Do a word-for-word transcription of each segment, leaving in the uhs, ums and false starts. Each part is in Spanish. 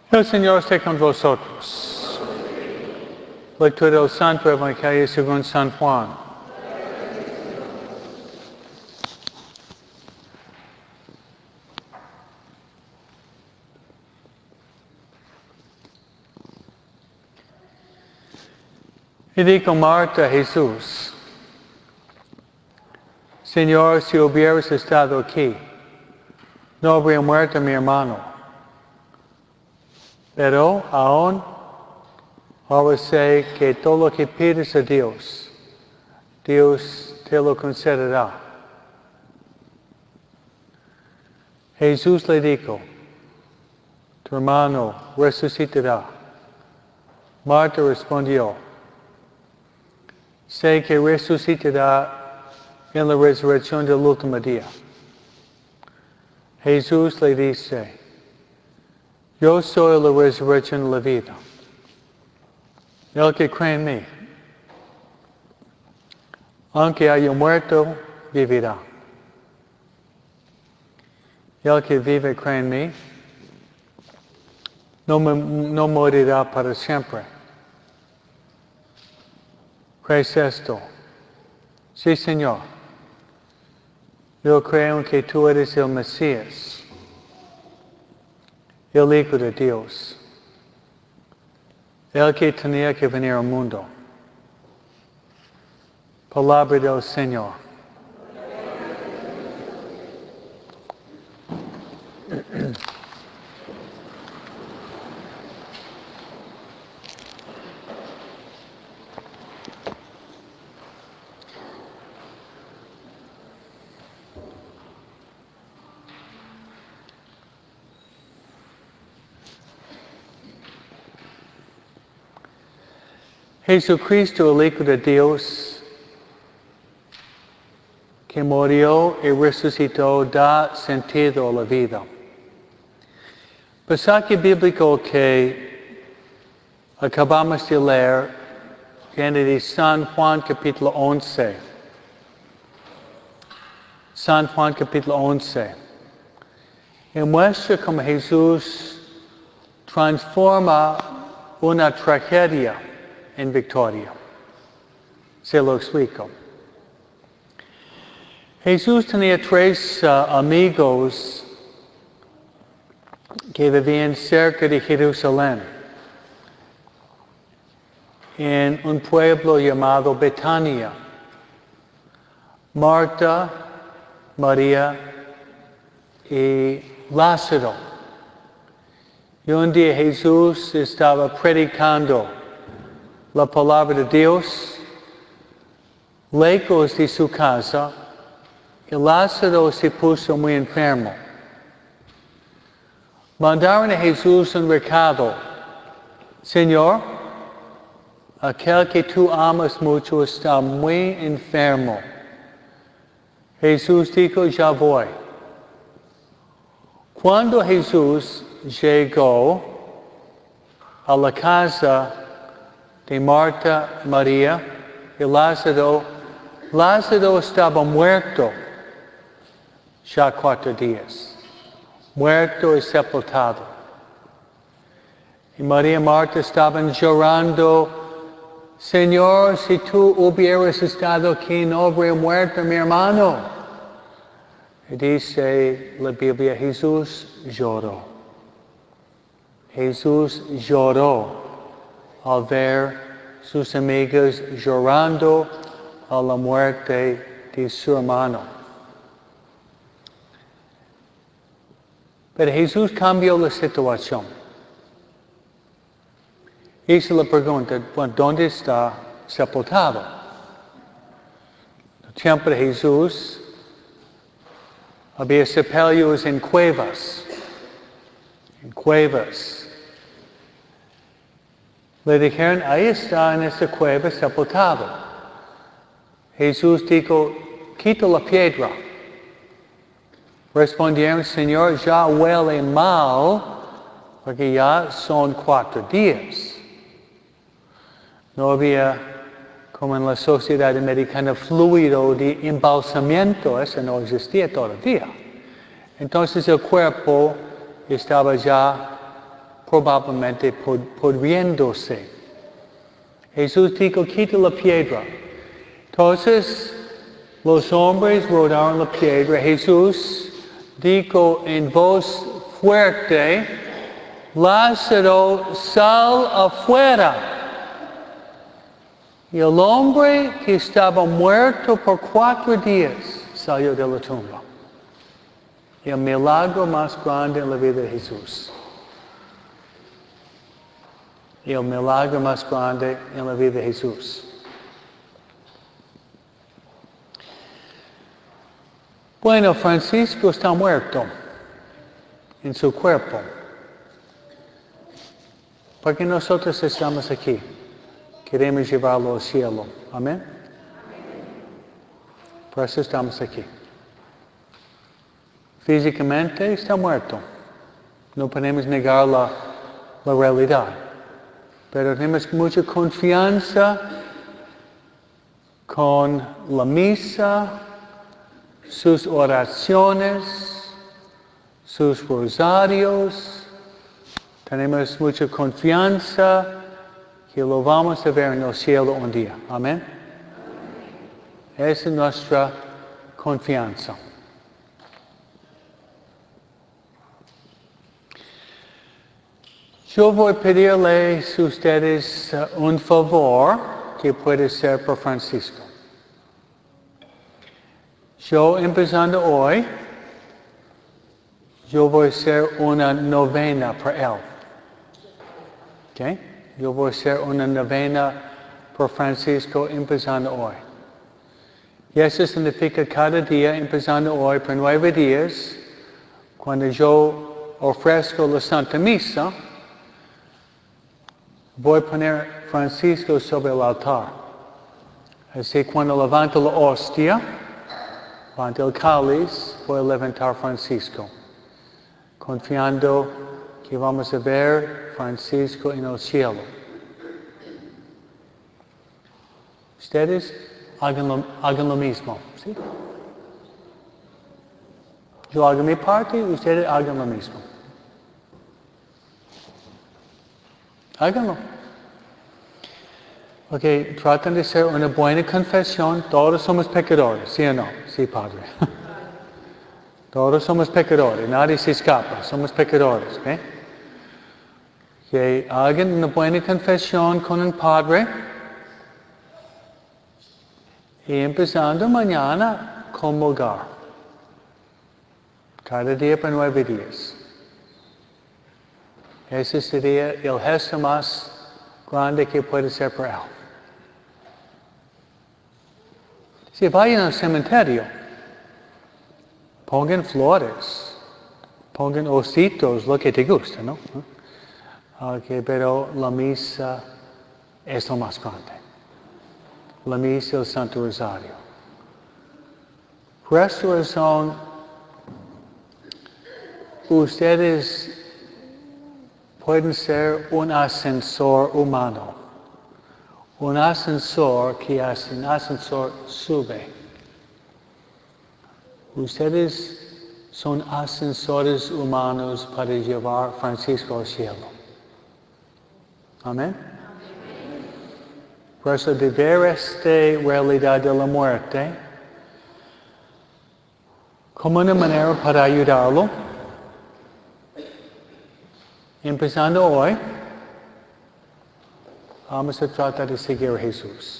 El Señor esté con vosotros. Lectura del Santo Evangelio según San Juan. Y dijo Marta a Jesús: Señor, si hubieras estado aquí, no habría muerto mi hermano. Pero aún ahora sé que todo lo que pides a Dios, Dios te lo concederá. Jesús le dijo: tu hermano resucitará. Marta respondió: sé que resucitará en la resurrección del último día. Jesús le dice: yo soy la resurrección y la vida. El que cree en mí, aunque haya muerto, vivirá. El que vive y cree en mí, no, no morirá para siempre. ¿Crees esto? Sí, Señor. Yo creo que tú eres el Mesías, el Hijo de Dios, el que tenía que venir al mundo. Palabra del Señor. Jesucristo, el Hijo de Dios, que murió y resucitó, da sentido a la vida. Pasaje bíblico que acabamos de leer viene de San Juan capítulo once. San Juan capítulo once. Y muestra cómo Jesús transforma una tragedia en victoria. Se lo explico. Jesús tenía tres uh, amigos que vivían cerca de Jerusalén, en un pueblo llamado Betania. Marta, María y Lázaro. Y un día Jesús estaba predicando la palabra de Dios lejos de su casa, y Lázaro se puso muy enfermo. Mandaron a Jesús un recado: Señor, aquel que tú amas mucho está muy enfermo. Jesús dijo: ya voy. Cuando Jesús llegó a la casa de Marta, María y Lázaro, Lázaro estaba muerto ya cuatro días, muerto y sepultado. Y María y Marta estaban llorando: Señor, si tú hubieras estado aquí, no habría muerto mi hermano. Y dice la Biblia: Jesús lloró. Jesús lloró al ver sus amigos llorando a la muerte de su hermano. Pero Jesús cambió la situación. Hizo la pregunta: bueno, ¿dónde está sepultado? En el tiempo de Jesús había sepulcros en cuevas. En cuevas. Le dijeron: ahí está en esta cueva sepultado. Jesús dijo: quita la piedra. Respondieron: Señor, ya huele mal, porque ya son cuatro días. No había, como en la sociedad americana, fluido de embalsamiento, eso no existía todavía. Entonces el cuerpo estaba ya probablemente pudriéndose. Jesús dijo, quita la piedra. Entonces, los hombres rodaron la piedra. Jesús dijo en voz fuerte, Lázaro, sal afuera. Y el hombre que estaba muerto por cuatro días salió de la tumba. El milagro más grande en la vida de Jesús. El milagro más grande en la vida de Jesús. Bueno, Francisco está muerto en su cuerpo. Porque nosotros estamos aquí. Queremos llevarlo al cielo. Amén. Por eso estamos aquí. Físicamente está muerto. No podemos negar la, la realidad. Pero tenemos mucha confianza con la misa, sus oraciones, sus rosarios. Tenemos mucha confianza que lo vamos a ver en el cielo un día. Amén. Esa es nuestra confianza. Yo voy a pedirles a ustedes uh, un favor que puede ser por Francisco. Yo, empezando hoy, yo voy a hacer una novena por él. ¿Ok? Yo voy a hacer una novena por Francisco empezando hoy. Y eso significa cada día, empezando hoy por nueve días, cuando yo ofrezco la Santa Misa, voy a poner Francisco sobre el altar. Así cuando levanto la hostia, levante el cáliz, voy a levantar Francisco, confiando que vamos a ver Francisco en el cielo. Ustedes hagan lo, hagan lo mismo, ¿sí? Yo hago mi parte, ustedes hagan lo mismo. Háganlo. Ok, tratan de hacer una buena confesión. Todos somos pecadores, ¿sí o no? Sí, Padre. Todos somos pecadores, nadie se escapa, somos pecadores, ¿ok? Que hagan una buena confesión con el Padre. Y empezando mañana, comulgar. Cada día por nueve días. Ese sería el gesto más grande que puede ser por él. Si vayan al cementerio, pongan flores, pongan ositos, lo que te gusta, ¿no? Okay, pero la misa es lo más grande. La misa, el Santo Rosario. Por esta razón, ustedes pueden ser un ascensor humano. Un ascensor que hace, un ascensor sube. Ustedes son ascensores humanos para llevar a Francisco al cielo. Amén. Por eso de ver esta realidad de la muerte como una manera para ayudarlo, empezando hoy, vamos a tratar de seguir a Jesús.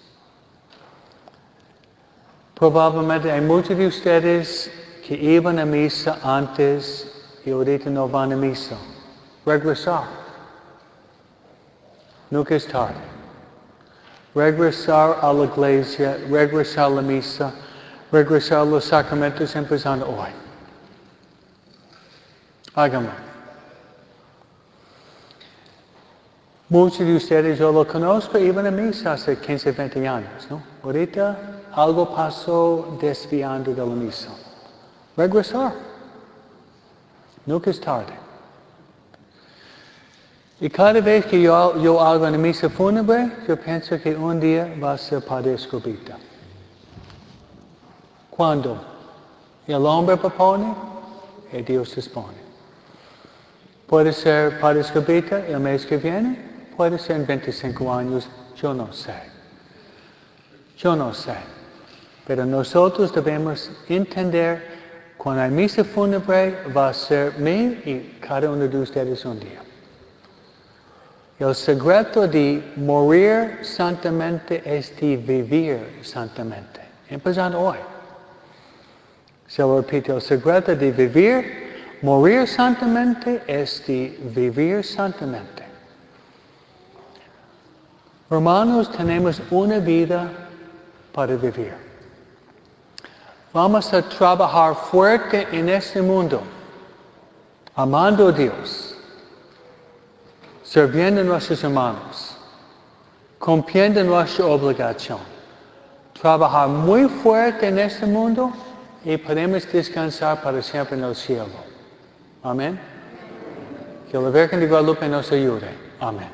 Probablemente hay muchos de ustedes que iban a misa antes y ahorita no van a misa. Regresar. Nunca es tarde. Regresar a la iglesia, regresar a la misa, regresar a los sacramentos empezando hoy. Háganlo. Muchos de ustedes, yo lo conozco, iban a misa hace quince, veinte años, ¿no? Ahorita algo pasó desviando de la misa. Regresar. Nunca es tarde. Y cada vez que yo, yo hago una misa fúnebre, yo pienso que un día va a ser Padre Escobita. ¿Cuándo? El hombre propone y Dios dispone. Puede ser para escribirte el mes que viene, puede ser en veinticinco años, yo no sé. Yo no sé. Pero nosotros debemos entender, cuando hay misa fúnebre, va a ser mí y cada uno de ustedes un día. El secreto de morir santamente es de vivir santamente. Empezando hoy. Se lo repito, el secreto de vivir, morir santamente es de vivir santamente. Hermanos, tenemos una vida para vivir. Vamos a trabajar fuerte en este mundo, amando a Dios, sirviendo a nuestros hermanos, cumpliendo nuestra obligación. Trabajar muy fuerte en este mundo y podemos descansar para siempre en el cielo. Amén. Que la Virgen de Guadalupe nos ayude. Amén.